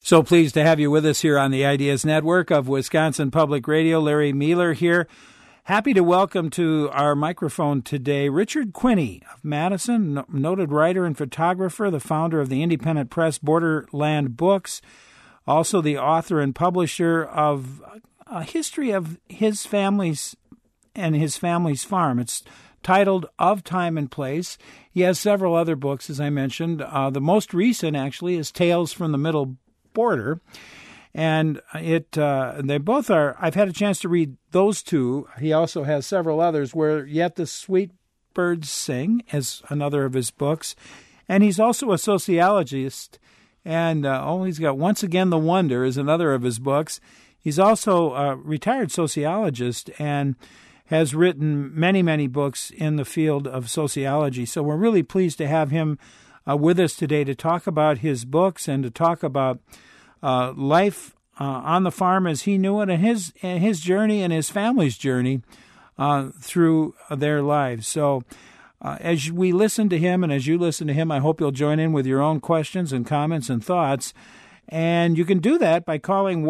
So pleased to have you with us here on the Ideas Network of Wisconsin Public Radio. Larry Mueller here. Happy to welcome to our microphone today Richard Quinney of Madison, noted writer and photographer, the founder of the independent press Borderland Books, also the author and publisher of a history of his family's and his family's farm. It's titled Of Time and Place. He has several other books, as I mentioned. The most recent, actually, is Tales from the Middle Border. And they both are, I've had a chance to read those two. He also has several others, Where Yet the Sweet Birds Sing, as another of his books. And he's also a sociologist. And he's got Once Again the Wonder is another of his books. He's also a retired sociologist and has written many, many books in the field of sociology. So we're really pleased to have him with us today to talk about his books and to talk about life on the farm as he knew it, and his journey and his family's journey through their lives. So as we listen to him and as you listen to him, I hope you'll join in with your own questions and comments and thoughts. And you can do that by calling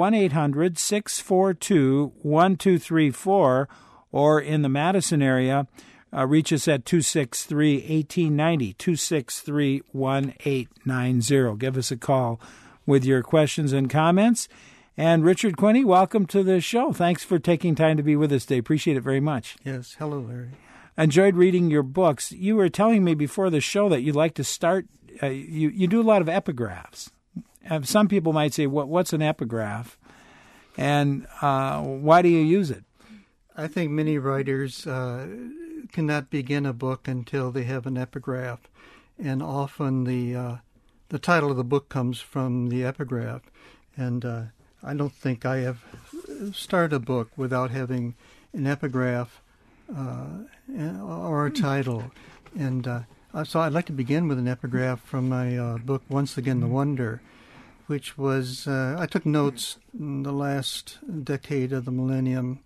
1-800-642-1234, or in the Madison area, reach us at 263-1890, 263-1890. Give us a call with your questions and comments. And Richard Quinney, welcome to the show. Thanks for taking time to be with us today. Appreciate it very much. Yes. Hello, Larry. Enjoyed reading your books. You were telling me before the show that you'd like to start, you do a lot of epigraphs. Some people might say, what's an epigraph? And why do you use it? I think many writers cannot begin a book until they have an epigraph. And often the title of the book comes from the epigraph. And I don't think I have started a book without having an epigraph or a title. And so I'd like to begin with an epigraph from my book, Once Again the Wonder, which was, I took notes in the last decade of the millennium,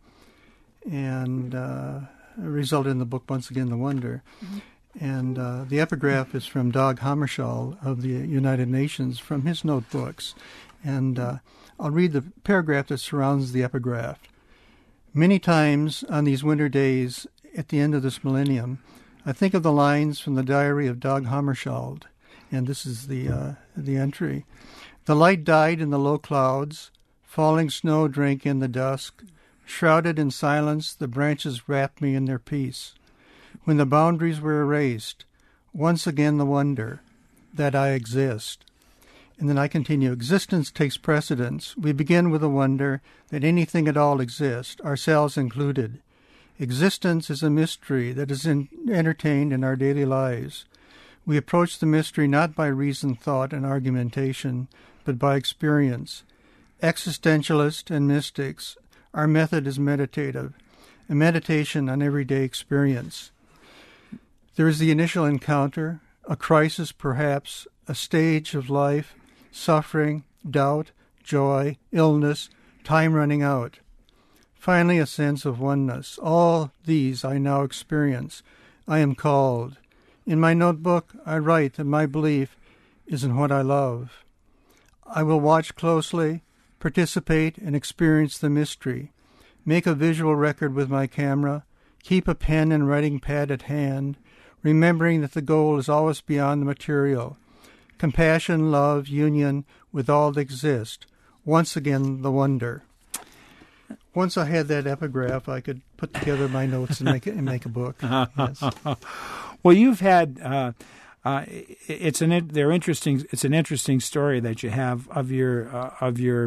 and resulted in the book Once Again the Wonder. And the epigraph is from Dag Hammarskjöld of the United Nations, from his notebooks. And I'll read the paragraph that surrounds the epigraph. Many times on these winter days at the end of this millennium, I think of the lines from the diary of Dag Hammarskjöld, and this is the entry. The light died in the low clouds, falling snow drank in the dusk. Shrouded in silence, the branches wrapped me in their peace. When the boundaries were erased, once again the wonder that I exist. And then I continue, existence takes precedence. We begin with the wonder that anything at all exists, ourselves included. Existence is a mystery that is entertained in our daily lives. We approach the mystery not by reason, thought, and argumentation, but by experience. Existentialists and mystics, our method is meditative, a meditation on everyday experience. There is the initial encounter, a crisis perhaps, a stage of life, suffering, doubt, joy, illness, time running out. Finally, a sense of oneness. All these I now experience. I am called. In my notebook, I write that my belief is in what I love. I will watch closely, participate, and experience the mystery. Make a visual record with my camera. Keep a pen and writing pad at hand, remembering that the goal is always beyond the material. Compassion, love, union with all that exists. Once again, the wonder. Once I had that epigraph, I could put together my notes and make a book. Yes. Well, you've had it's an interesting story that you have of your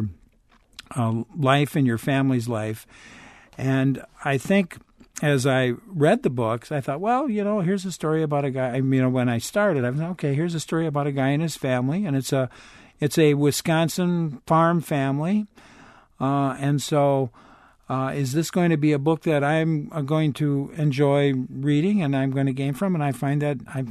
life and your family's life, and I think as I read the books, I thought, well, here's a story about a guy. When I started, I thought, okay, here's a story about a guy and his family, and it's a Wisconsin farm family, and so. Is this going to be a book that I'm going to enjoy reading and I'm going to gain from? And I found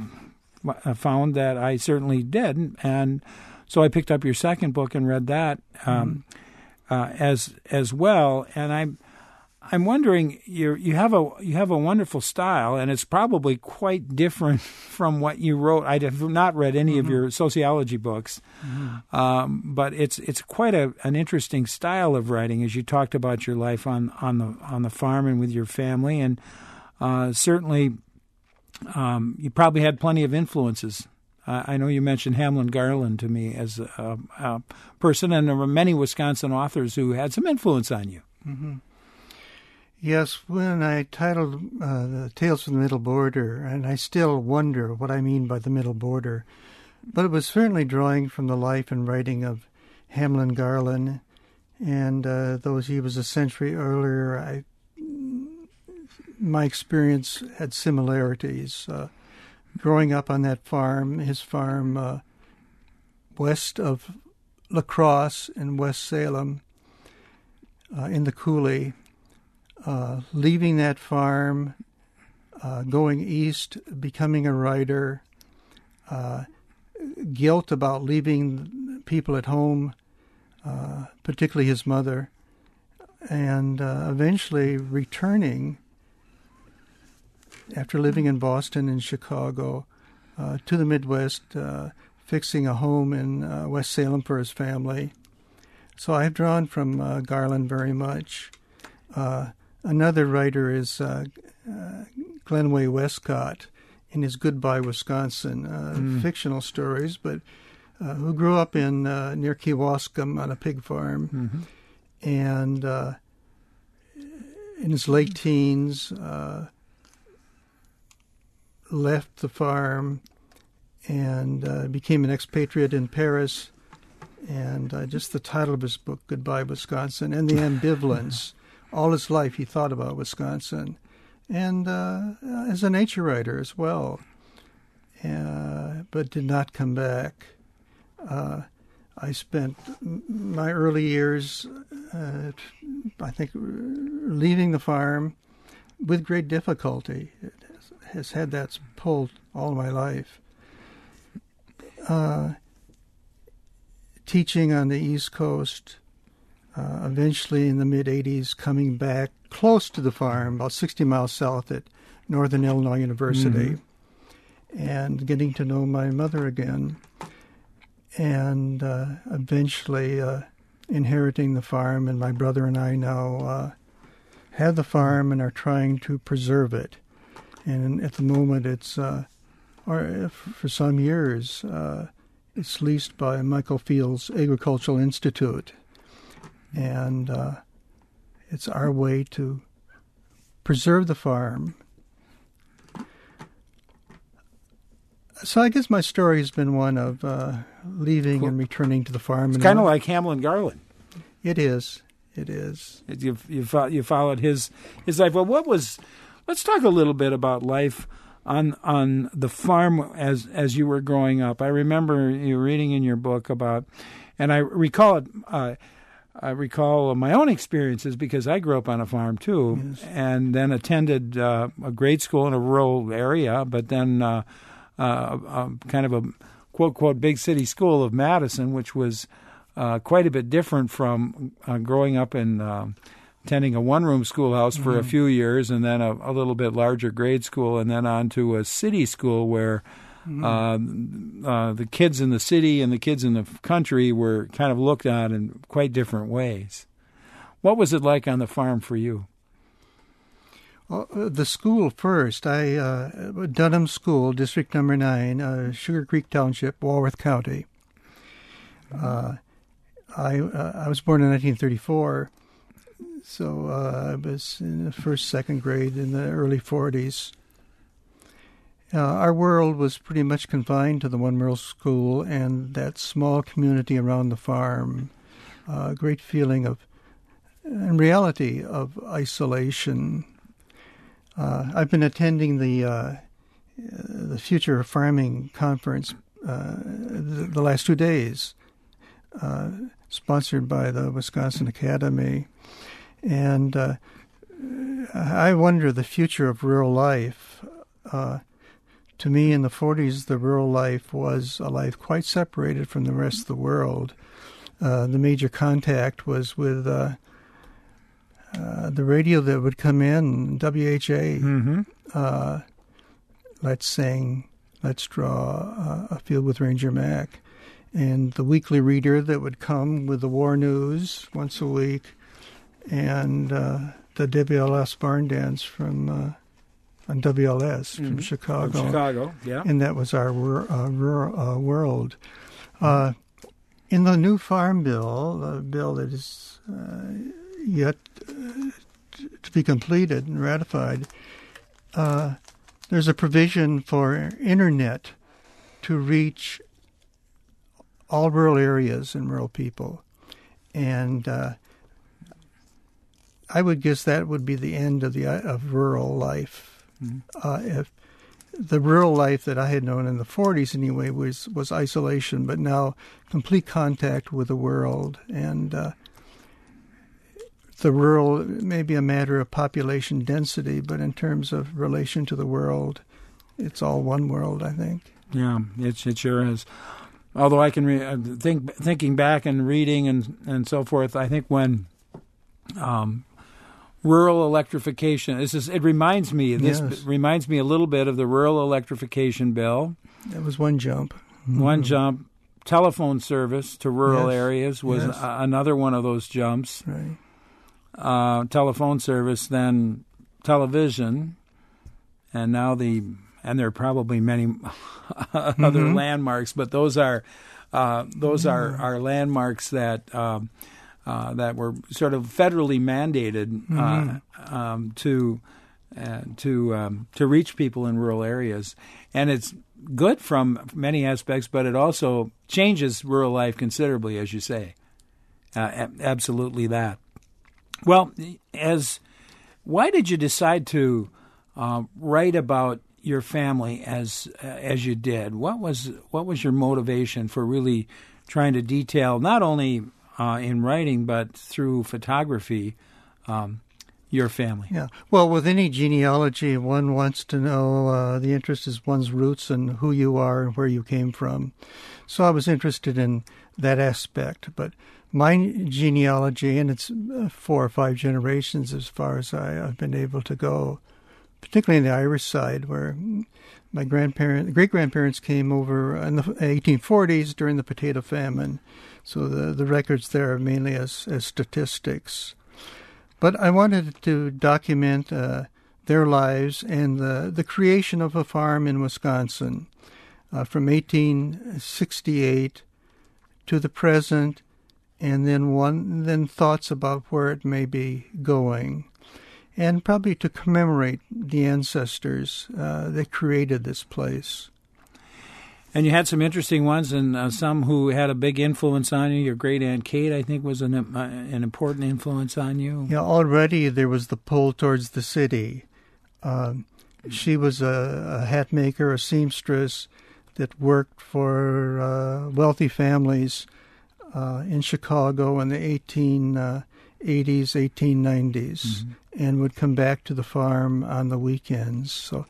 that I certainly did. And so I picked up your second book and read that as well. And I'm wondering, you have a wonderful style, and it's probably quite different from what you wrote. I have not read any of your sociology books, but it's quite an interesting style of writing, as you talked about your life on the farm and with your family, and certainly you probably had plenty of influences. I know you mentioned Hamlin Garland to me as a person, and there were many Wisconsin authors who had some influence on you. Mm-hmm. Yes, when I titled the Tales from the Middle Border, and I still wonder what I mean by the Middle Border, but it was certainly drawing from the life and writing of Hamlin Garland, and though he was a century earlier, my experience had similarities. Growing up on that farm, his farm west of La Crosse in West Salem, in the coulee, leaving that farm, going east, becoming a writer, guilt about leaving people at home, particularly his mother, and eventually returning after living in Boston and Chicago to the Midwest, fixing a home in West Salem for his family. So I've drawn from Garland very much. Another writer is Glenway Westcott in his Goodbye, Wisconsin, fictional stories, but who grew up in near Kewaskum on a pig farm, and in his late teens left the farm and became an expatriate in Paris. And just the title of his book, Goodbye, Wisconsin, and the ambivalence. All his life he thought about Wisconsin, and as a nature writer as well, but did not come back. I spent my early years, I think, leaving the farm with great difficulty. It has had that pull all my life. Teaching on the East Coast, eventually in the mid-'80s coming back close to the farm, about 60 miles south at Northern Illinois University, and getting to know my mother again, and eventually inheriting the farm, and my brother and I now have the farm and are trying to preserve it. And at the moment it's, or for some years, it's leased by Michael Fields Agricultural Institute. And it's our way to preserve the farm. So I guess my story has been one of leaving and returning to the farm. It's kind of like Hamlin Garland. It is. It is. You followed his life. Well, let's talk a little bit about life on the farm as you were growing up. I remember you reading in your book about, and I recall my own experiences because I grew up on a farm too, yes. And then attended a grade school in a rural area, but then kind of a quote big city school of Madison, which was quite a bit different from growing up in attending a one-room schoolhouse for a few years, and then a little bit larger grade school, and then on to a city school where the kids in the city and the kids in the country were kind of looked at in quite different ways. What was it like on the farm for you? Well, the school first. Dunham School, District Number 9, Sugar Creek Township, Walworth County. I was born in 1934. So I was in the first, second grade in the early 40s. Our world was pretty much confined to the One Merle School and that small community around the farm. A great feeling of, in reality, of isolation. I've been attending the Future of Farming conference the last 2 days, sponsored by the Wisconsin Academy. And I wonder the future of rural life. To me, in the 40s, the rural life was a life quite separated from the rest of the world. The major contact was with the radio that would come in, WHA, Let's Sing, Let's Draw a Field with Ranger Mac, and the weekly reader that would come with the war news once a week, and the WLS Barn Dance from on WLS from Chicago. From Chicago, yeah. And that was our world. In the new Farm Bill, the bill that is yet to be completed and ratified, there's a provision for Internet to reach all rural areas and rural people. And I would guess that would be the end of rural life. If the rural life that I had known in the 40s anyway was isolation, but now complete contact with the world. And the rural may be a matter of population density, but in terms of relation to the world, it's all one world, I think. Yeah, it sure is. Although I can thinking back and reading and so forth, I think when rural electrification. It reminds me. Reminds me a little bit of the rural electrification bill. That was one jump. One jump. Telephone service to rural areas was another one of those jumps. Right. Telephone service, then television, and now there are probably many other landmarks, but those are landmarks that. That were sort of federally mandated to reach people in rural areas, and it's good from many aspects, but it also changes rural life considerably, as you say. Absolutely that. Well, why did you decide to write about your family as you did? What was your motivation for really trying to detail not only in writing, but through photography, your family? Yeah. Well, with any genealogy, one wants to know, the interest is one's roots and who you are and where you came from. So I was interested in that aspect. But my genealogy, and it's 4 or 5 generations as far as I've been able to go, particularly in the Irish side, where my great-grandparents came over in the 1840s during the potato famine. So the records there are mainly as statistics. But I wanted to document their lives and the creation of a farm in Wisconsin from 1868 to the present, and then thoughts about where it may be going. And probably to commemorate the ancestors that created this place. And you had some interesting ones, and some who had a big influence on you. Your great-aunt Kate, I think, was an important influence on you. Yeah, already there was the pull towards the city. She was a hat maker, a seamstress that worked for wealthy families in Chicago in the 1880s, 1890s, and would come back to the farm on the weekends. So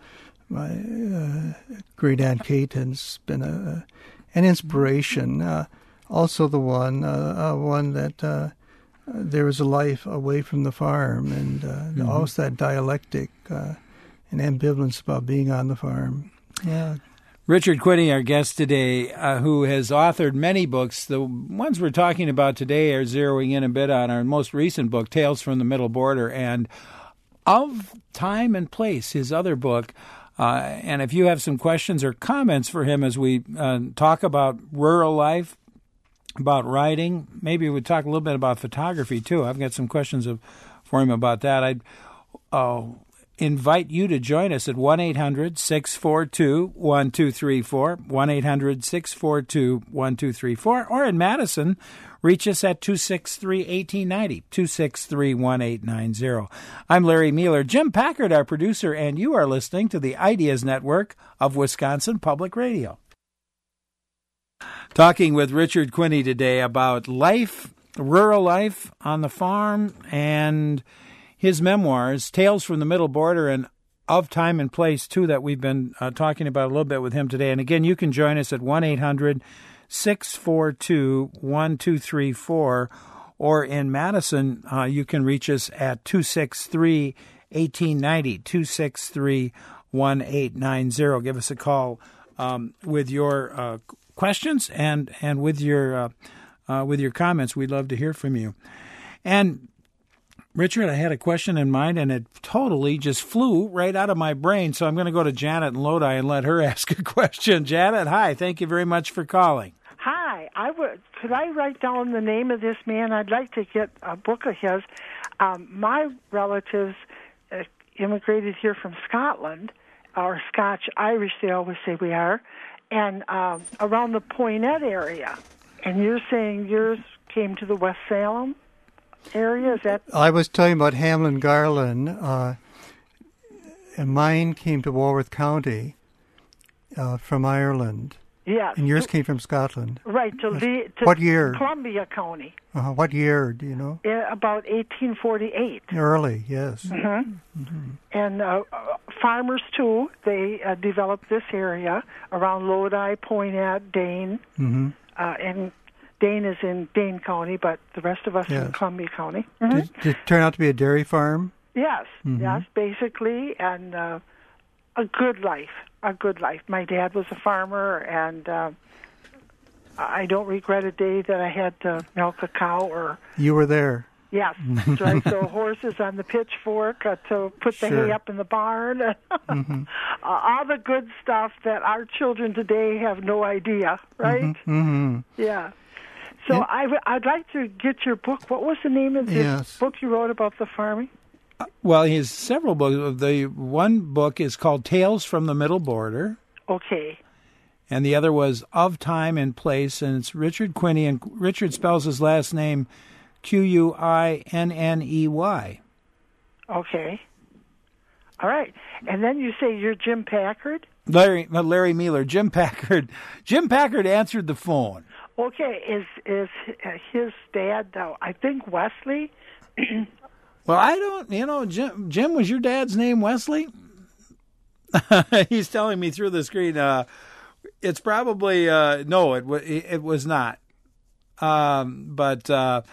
my great-aunt Kate has been an inspiration. Also the one that there was a life away from the farm, and always that dialectic and ambivalence about being on the farm. Yeah. Richard Quinney, our guest today, who has authored many books. The ones we're talking about today are zeroing in a bit on our most recent book, Tales from the Middle Border, and Of Time and Place, his other book. And if you have some questions or comments for him as we talk about rural life, about writing, maybe we'd talk a little bit about photography, too. I've got some questions for him about that. I'd invite you to join us at 1-800-642-1234, 1-800-642-1234, or in Madison, reach us at 263-1890, 263-1890. I'm Larry Mueller. Jim Packard, our producer, and you are listening to the Ideas Network of Wisconsin Public Radio. Talking with Richard Quinney today about life, rural life on the farm, and his memoirs, Tales from the Middle Border and Of Time and Place, too, that we've been talking about a little bit with him today. And again, you can join us at 1-800-642-1234, or in Madison, you can reach us at 263-1890, 263-1890. Give us a call with your questions and with your comments. We'd love to hear from you. And Richard, I had a question in mind, and it totally just flew right out of my brain. So I'm going to go to Janet in Lodi and let her ask a question. Janet, hi. Thank you very much for calling. Hi. Could I write down the name of this man? I'd like to get a book of his. My relatives immigrated here from Scotland, or Scotch-Irish, they always say we are, and around the Poynette area. And you're saying yours came to the West Salem area? Is that? I was talking about Hamlin Garland, and mine came to Walworth County from Ireland. Yes. And yours came from Scotland. Right. What year? Columbia County. What year, do you know? About 1848. Early, yes. Mm-hmm. Mm-hmm. And farmers, too, they developed this area around Lodi, Poynette, Dane, and Dane is in Dane County, but the rest of us in Columbia County. Mm-hmm. Did it turn out to be a dairy farm? Yes, yes, basically, and a good life, My dad was a farmer, and I don't regret a day that I had to milk a cow or... You were there. Yes, that's right. So horses on the pitchfork to put the hay up in the barn. All the good stuff that our children today have no idea, right? Mm-hmm. Yeah. So I'd like to get your book. What was the name of this book you wrote about the farming? Well, he has several books. The one book is called Tales from the Middle Border. Okay. And the other was Of Time and Place, and it's Richard Quinney, and Richard spells his last name Quinney. Okay. All right. And then you say you're Jim Packard? Larry Mealer. Jim Packard. Jim Packard answered the phone. Okay. Is his dad, though, I think Wesley? Well, I don't, Jim, was your dad's name Wesley? He's telling me through the screen. It's probably, no, it was not. But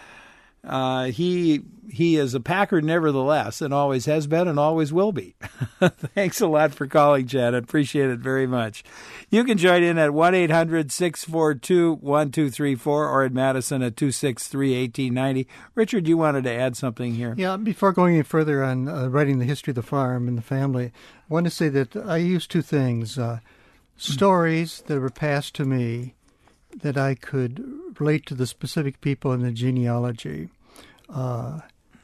he is a Packard nevertheless, and always has been and always will be. Thanks a lot for calling, Janet. Appreciate it very much. You can join in at 1-800-642-1234 or in Madison at 263-1890. Richard, you wanted to add something here. Yeah, before going any further on writing the history of the farm and the family, I want to say that I use two things. Stories that were passed to me that I could relate to the specific people in the genealogy. Our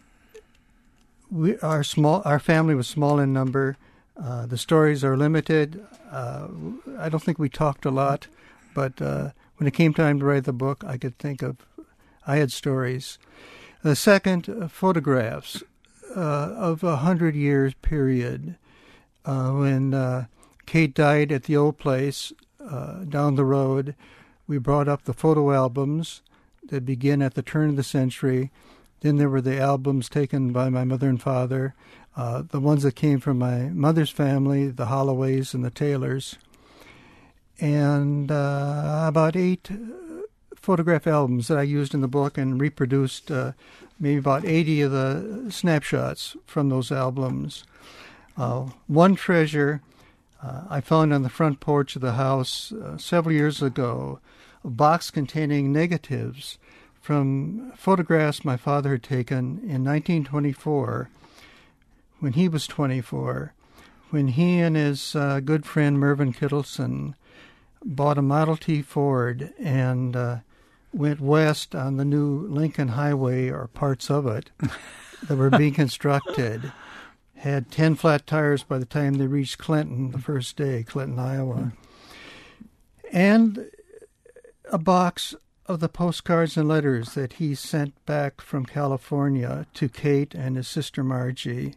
family was small in number. The stories are limited. I don't think we talked a lot, but when it came time to write the book, I had stories. The second, photographs of 100 years period. When Kate died at the old place down the road, we brought up the photo albums that begin at the turn of the century. Then there were the albums taken by my mother and father, the ones that came from my mother's family, the Holloways and the Taylors, and about 8 photograph albums that I used in the book and reproduced maybe about 80 of the snapshots from those albums. One treasure I found on the front porch of the house several years ago, a box containing negatives from photographs my father had taken in 1924 when he was 24, when he and his good friend Mervyn Kittleson bought a Model T Ford and went west on the new Lincoln Highway, or parts of it, that were being constructed. Had 10 flat tires by the time they reached Clinton the first day, Clinton, Iowa. And a box of the postcards and letters that he sent back from California to Kate and his sister Margie,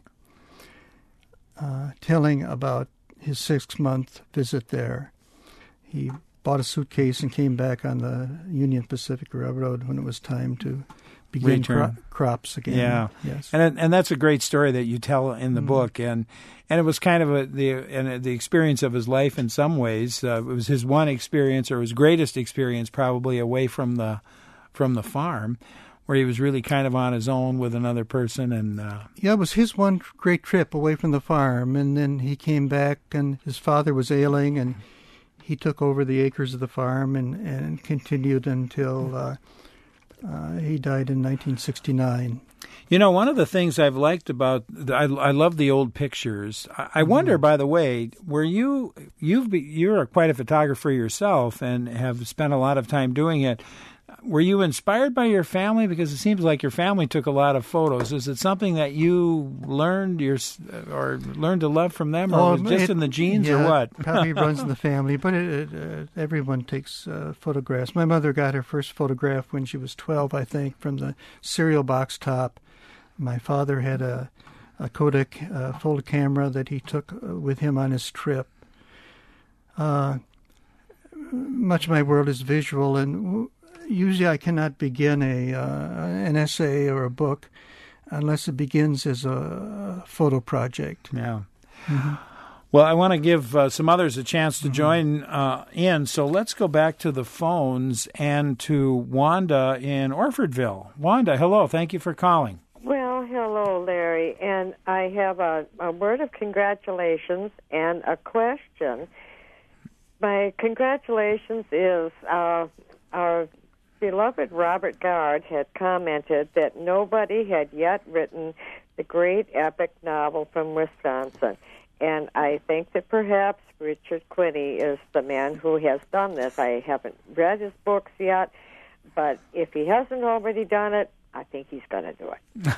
telling about his 6-month visit there. He bought a suitcase and came back on the Union Pacific Railroad when it was time to begin crops again. Yeah, yes, and that's a great story that you tell in the book, and it was kind of the experience of his life in some ways. It was his one experience, or his greatest experience, probably away from the farm. where he was really kind of on his own with another person. And yeah, it was his one great trip away from the farm, and then he came back, and his father was ailing, and he took over the acres of the farm and continued until he died in 1969. You know, one of the things I've liked about I love the old pictures. I wonder, by the way, were you're quite a photographer yourself and have spent a lot of time doing it. Were you inspired by your family? Because it seems like your family took a lot of photos. Is it something that you learned to love from them, or was it just in the genes, or what? Probably runs in the family, but everyone takes photographs. My mother got her first photograph when she was 12, I think, from the cereal box top. My father had a Kodak fold camera that he took with him on his trip. Much of my world is visual, and usually I cannot begin an essay or a book unless it begins as a photo project. Yeah. Mm-hmm. Well, I want to give some others a chance to join in, so let's go back to the phones and to Wanda in Orfordville. Wanda, hello. Thank you for calling. Well, hello, Larry. And I have a word of congratulations and a question. My congratulations is our beloved Robert Gard had commented that nobody had yet written the great epic novel from Wisconsin. And I think that perhaps Richard Quinney is the man who has done this. I haven't read his books yet, but if he hasn't already done it, I think he's going to do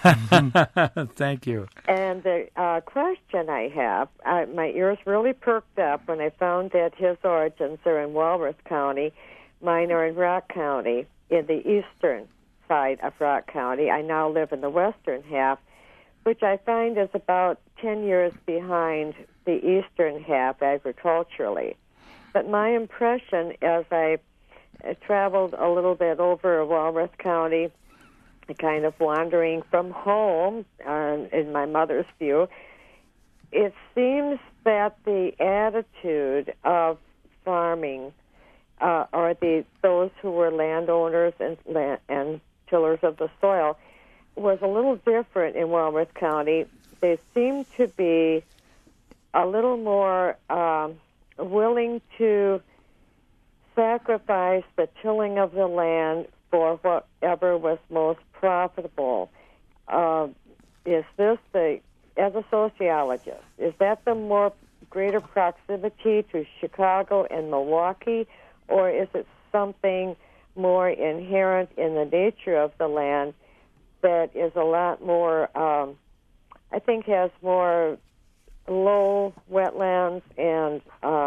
it. Thank you. And the question I have, my ears really perked up when I found that his origins are in Walworth County. Mine are in Rock County, in the eastern side of Rock County. I now live in the western half, which I find is about 10 years behind the eastern half agriculturally. But my impression as I traveled a little bit over Walworth County, kind of wandering from home, in my mother's view, it seems that the attitude of farming, or those who were landowners and tillers of the soil, was a little different in Walworth County. They seemed to be a little more willing to sacrifice the tilling of the land for whatever was most profitable. Is this as a sociologist, is that the more greater proximity to Chicago and Milwaukee, or is it something more inherent in the nature of the land that is a lot more, I think has more low wetlands and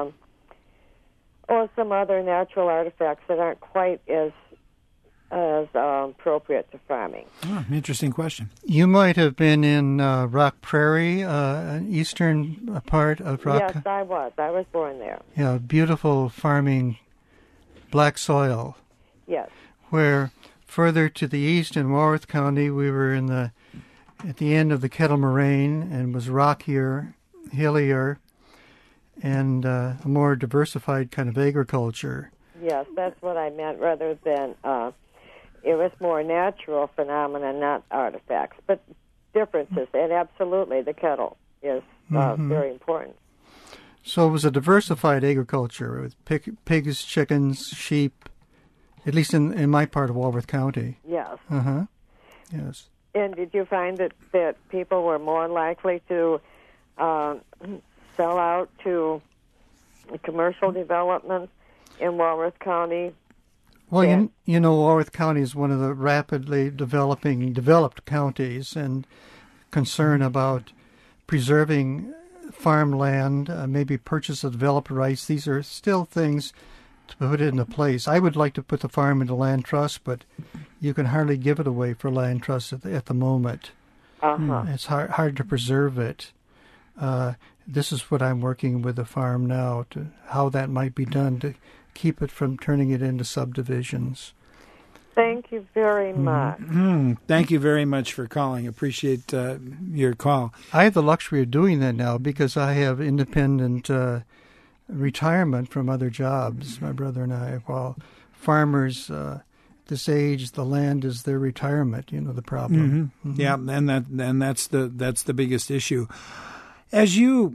or some other natural artifacts that aren't quite as appropriate to farming? Interesting question. You might have been in Rock Prairie, an eastern part of Rock. Yes, I was. I was born there. Yeah, beautiful farming, black soil. Yes. Where further to the east in Walworth County, we were at the end of the Kettle Moraine and was rockier, hillier, and a more diversified kind of agriculture. Yes, that's what I meant, rather than it was more natural phenomena, not artifacts, but differences. And absolutely, the kettle is very important. So it was a diversified agriculture with pigs, chickens, sheep, at least in my part of Walworth County. Yes. Yes. And did you find that people were more likely to sell out to commercial development in Walworth County? Well, you know, Walworth County is one of the rapidly developed counties, and concern about preserving farmland, maybe purchase of developed rights. These are still things to put into place. I would like to put the farm into land trust, but you can hardly give it away for land trust at the moment. It's hard to preserve it. This is what I'm working with the farm now, to how that might be done to keep it from turning it into subdivisions. Thank you very much. Thank you very much for calling. Appreciate your call. I have the luxury of doing that now because I have independent retirement from other jobs, my brother and I, while farmers this age, the land is their retirement. The problem. Mm-hmm. Yeah, and that's the biggest issue. As you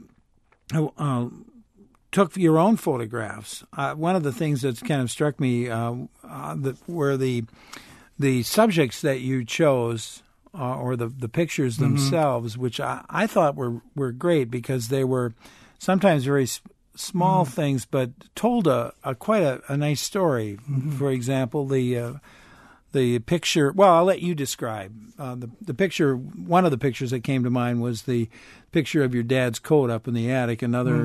took your own photographs, one of the things that's kind of struck me were the subjects that you chose, or the pictures themselves, which I thought were great because they were sometimes very small things, but told quite a nice story. For example, the picture. Well, I'll let you describe the picture. One of the pictures that came to mind was the picture of your dad's coat up in the attic. Another,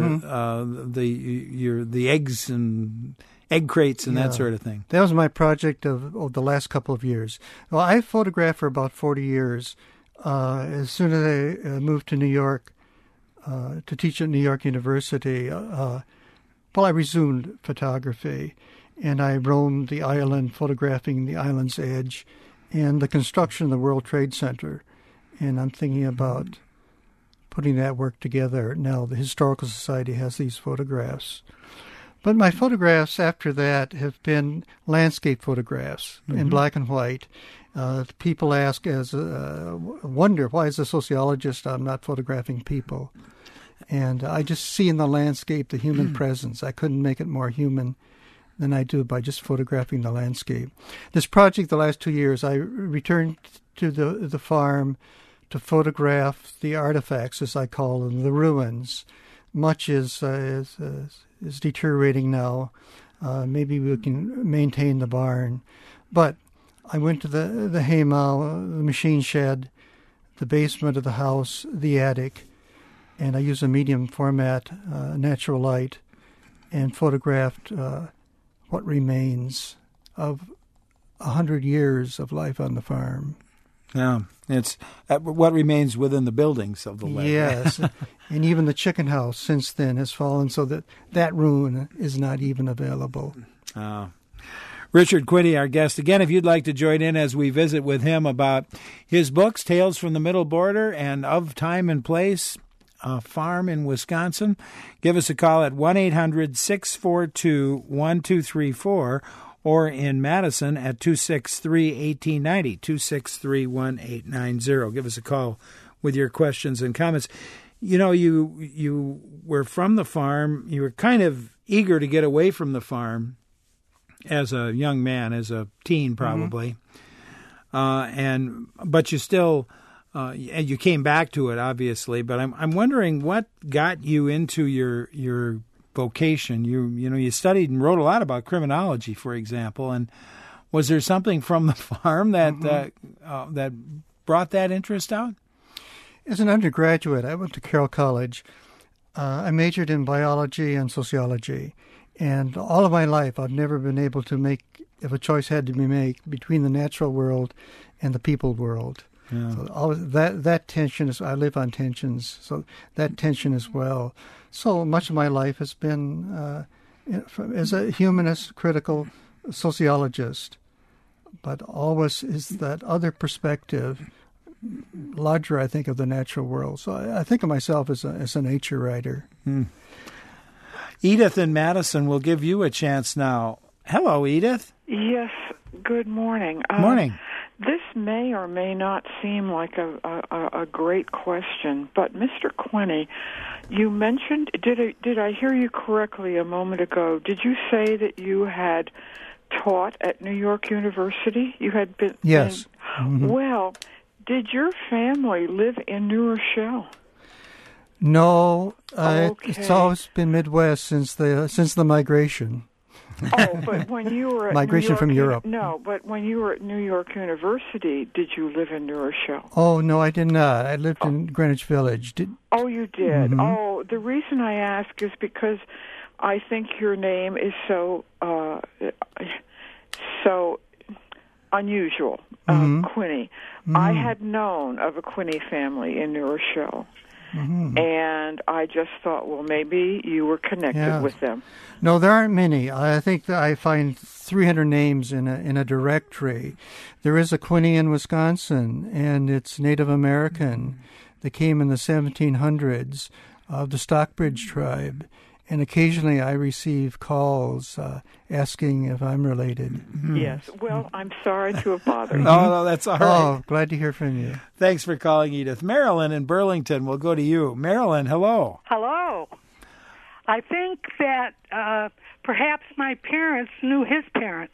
the eggs and egg crates and that sort of thing. That was my project of the last couple of years. Well, I photographed for about 40 years. As soon as I moved to New York to teach at New York University, I resumed photography, and I roamed the island, photographing the island's edge and the construction of the World Trade Center. And I'm thinking about putting that work together. Now the Historical Society has these photographs. But my photographs after that have been landscape photographs in black and white. People ask, wonder, why as a sociologist I'm not photographing people? And I just see in the landscape the human presence. I couldn't make it more human than I do by just photographing the landscape. This project, the last 2 years, I returned to the farm to photograph the artifacts, as I call them, the ruins. Much is deteriorating now. Maybe we can maintain the barn. But I went to the haymow, the machine shed, the basement of the house, the attic, and I used a medium format, natural light, and photographed what remains of 100 years of life on the farm. Yeah, it's what remains within the buildings of the land. Yes, and even the chicken house since then has fallen, so that ruin is not even available. Richard Quinney, our guest. Again, if you'd like to join in as we visit with him about his books, Tales from the Middle Border and Of Time and Place, a farm in Wisconsin, give us a call at 1-800-642-1234 or in Madison at 263-1890, 263-1890. Give us a call with your questions and comments. You were from the farm. You were kind of eager to get away from the farm as a young man, as a teen probably. But you still... and you came back to it, obviously, but I'm wondering what got you into your vocation. You studied and wrote a lot about criminology, for example, and was there something from the farm that that brought that interest out? As an undergraduate, I went to Carroll College. I majored in biology and sociology, and all of my life I've never been able to make, if a choice had to be made, between the natural world and the people world. Yeah. So that tension is, I live on tensions, so that tension as well. So much of my life has been as a humanist, critical sociologist, but always is that other perspective, larger, I think, of the natural world. So I think of myself as a nature writer. Edith in Madison will give you a chance now. Hello, Edith. Yes, good morning. Morning. This may or may not seem like a great question, but Mr. Quinney, you mentioned, did I hear you correctly a moment ago? Did you say that you had taught at New York University? You had been... Yes. Well, did your family live in New Rochelle? No, okay. It's always been Midwest since the migration. Oh, but when you were at migration from Europe. No, but when you were at New York University, did you live in New Rochelle? Oh, no, I did not. I lived in Greenwich Village. Oh, you did? Oh, the reason I ask is because I think your name is so unusual, Quinney. I had known of a Quinney family in New Rochelle. And I just thought, well, maybe you were connected with them. No, there aren't many. I think that I find 300 names in a directory. There is a Quinney in Wisconsin, and it's Native American. They came in the 1700s of the Stockbridge tribe, and occasionally I receive calls asking if I'm related. Yes. Well, I'm sorry to have bothered you. Oh, no, that's all right. Oh, glad to hear from you. Thanks for calling, Edith. Marilyn in Burlington, we'll go to you. Marilyn, hello. Hello. I think that perhaps my parents knew his parents.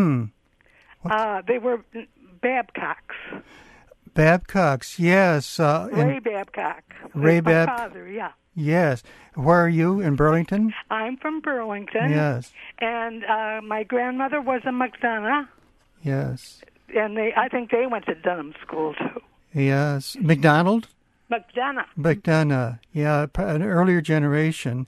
They were Babcocks. Babcocks, yes. Ray Babcock. Ray my father, yeah. Yes. Where are you, in Burlington? I'm from Burlington. Yes. And my grandmother was a McDonough. Yes. And I think they went to Dunham School, too. Yes. McDonald? McDonough, yeah, an earlier generation.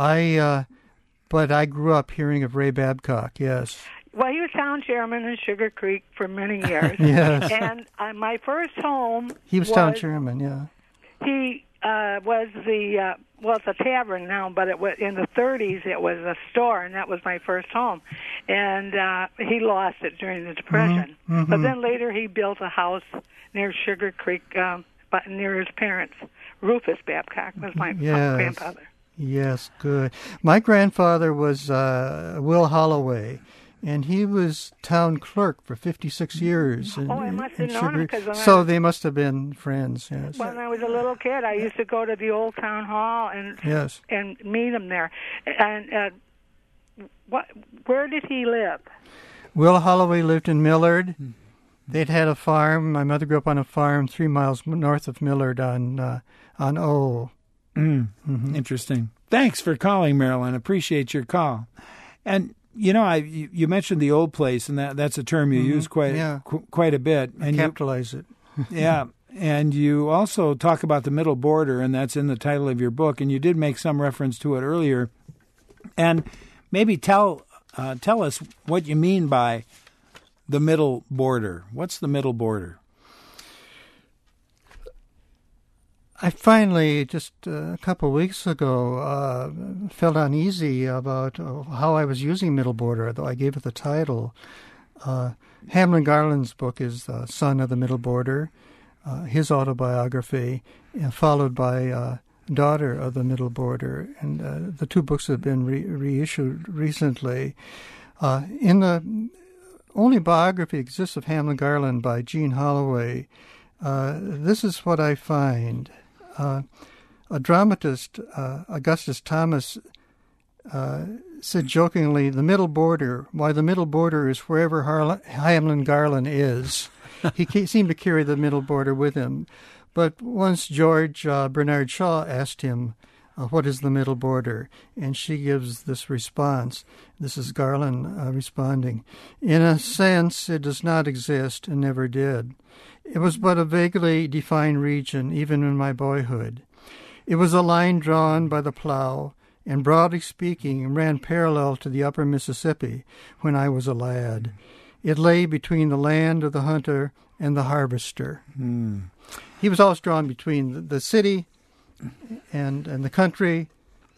But I grew up hearing of Ray Babcock, yes. Well, he was town chairman in Sugar Creek for many years. Yes. And my first home He was town chairman, yeah. He was it's a tavern now, but it was in the 30s. It was a store, and that was my first home. And he lost it during the Depression. Mm-hmm. But then later he built a house near Sugar Creek, but near his parents. Rufus Babcock was my grandfather. Yes, good. My grandfather was Will Holloway, and he was town clerk for 56 years. I must have known him. So they must have been friends, yes. When I was a little kid, I used to go to the old town hall and meet him there. And where did he live? Will Holloway lived in Millard. They'd had a farm. My mother grew up on a farm 3 miles north of Millard on O. Mm-hmm. Interesting. Thanks for calling, Marilyn. Appreciate your call. And you mentioned the old place, and that's a term you use quite a bit. And capitalize it. Yeah, and you also talk about the middle border, and that's in the title of your book. And you did make some reference to it earlier. And maybe tell us what you mean by the middle border. What's the middle border? I finally, just a couple of weeks ago, felt uneasy about how I was using middle border, though I gave it the title. Hamlin Garland's book is Son of the Middle Border, his autobiography, followed by Daughter of the Middle Border. And the two books have been reissued recently. In the only biography exists of Hamlin Garland by Jean Holloway, this is what I find. A dramatist, Augustus Thomas, said jokingly, the middle border is wherever Hamlin Garland is. He seemed to carry the middle border with him. But once George Bernard Shaw asked him, what is the middle border? And she gives this response. This is Garland responding. In a sense, it does not exist and never did. It was but a vaguely defined region, even in my boyhood. It was a line drawn by the plow, and broadly speaking, ran parallel to the upper Mississippi when I was a lad. It lay between the land of the hunter and the harvester. He was always drawn between the city and the country,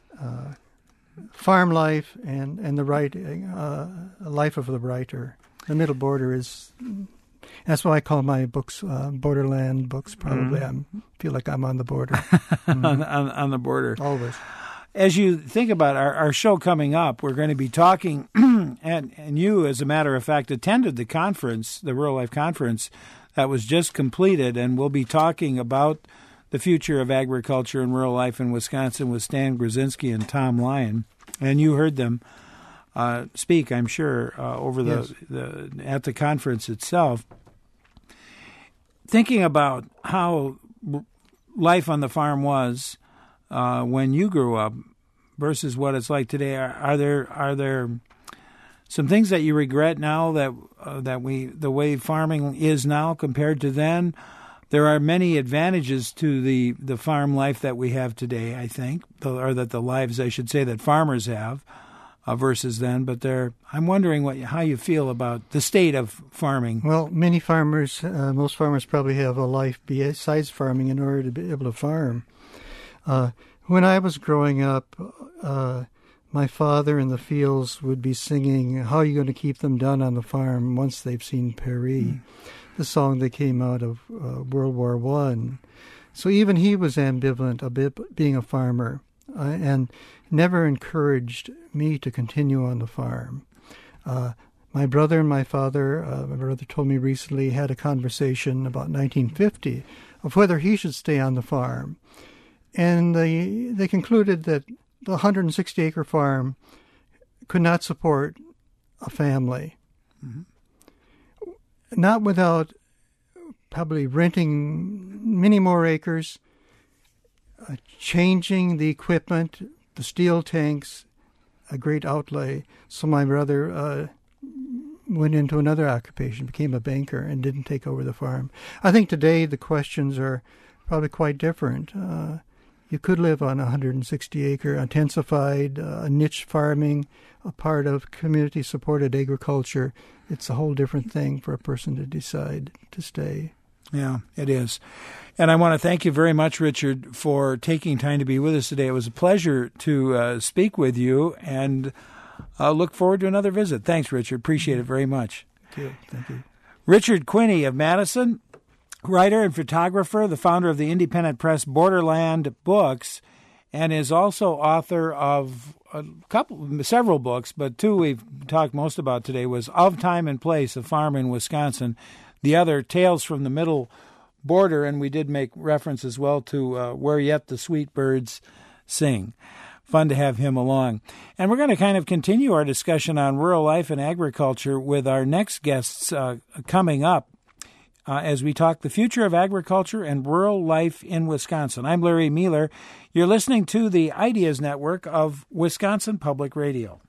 farm life, and the life of the writer. The middle border is... That's why I call my books borderland books, probably. I feel like I'm on the border. on the border. Always. As you think about our show coming up, we're going to be talking, and you, as a matter of fact, attended the conference, the Rural Life Conference, that was just completed, and we'll be talking about the future of agriculture and rural life in Wisconsin with Stan Grzinski and Tom Lyon. And you heard them speak, I'm sure, over at the conference itself. Thinking about how life on the farm was when you grew up versus what it's like today, are there some things that you regret now that the way farming is now compared to then? There are many advantages to the farm life that we have today, I think, or that the lives, I should say, that farmers have versus then. But I'm wondering how you feel about the state of farming. Well, many farmers, most farmers probably have a life besides farming in order to be able to farm. When I was growing up, my father in the fields would be singing, "How are you going to keep them down on the farm once they've seen Paris?" The song that came out of World War I. So even he was ambivalent about being a farmer. And never encouraged me to continue on the farm. My brother and my father, my brother told me recently, had a conversation about 1950 of whether he should stay on the farm. And they concluded that the 160-acre farm could not support a family. Mm-hmm. Not without probably renting many more acres, changing the equipment, the steel tanks, a great outlay. So my brother went into another occupation, became a banker, and didn't take over the farm. I think today the questions are probably quite different. You could live on 160-acre, intensified, niche farming, a part of community-supported agriculture. It's a whole different thing for a person to decide to stay. Yeah, it is. And I want to thank you very much, Richard, for taking time to be with us today. It was a pleasure to speak with you, and I'll look forward to another visit. Thanks, Richard. Appreciate it very much. Thank you. Richard Quinney of Madison, writer and photographer, the founder of the independent press Borderland Books, and is also author of several books, but two we've talked most about today was Of Time and Place, A Farm in Wisconsin. The other, Tales from the Middle Border, and we did make reference as well to Where Yet the Sweet Birds Sing. Fun to have him along. And we're going to kind of continue our discussion on rural life and agriculture with our next guests coming up as we talk the future of agriculture and rural life in Wisconsin. I'm Larry Mueller. You're listening to the Ideas Network of Wisconsin Public Radio.